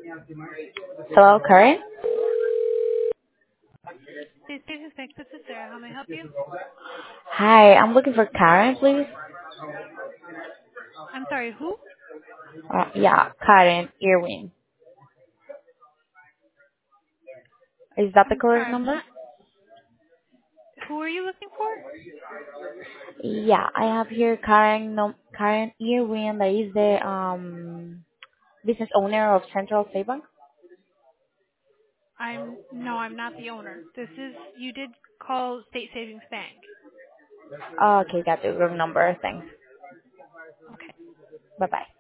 Hello, Karen? Hey, Stephen Fix, this is Sarah. How may I help you? Hi, I'm looking for Karen, please. I'm sorry, who? Yeah, Karen Irwin. Is that the I'm correct sorry, I'm number? not. Who are you looking for? Yeah, I have here Karen, no, Karen Irwin, that is the business owner of Central State Bank. I'm not the owner. You did call State Savings Bank. Okay, got the wrong number. Thanks. Okay. Bye-bye.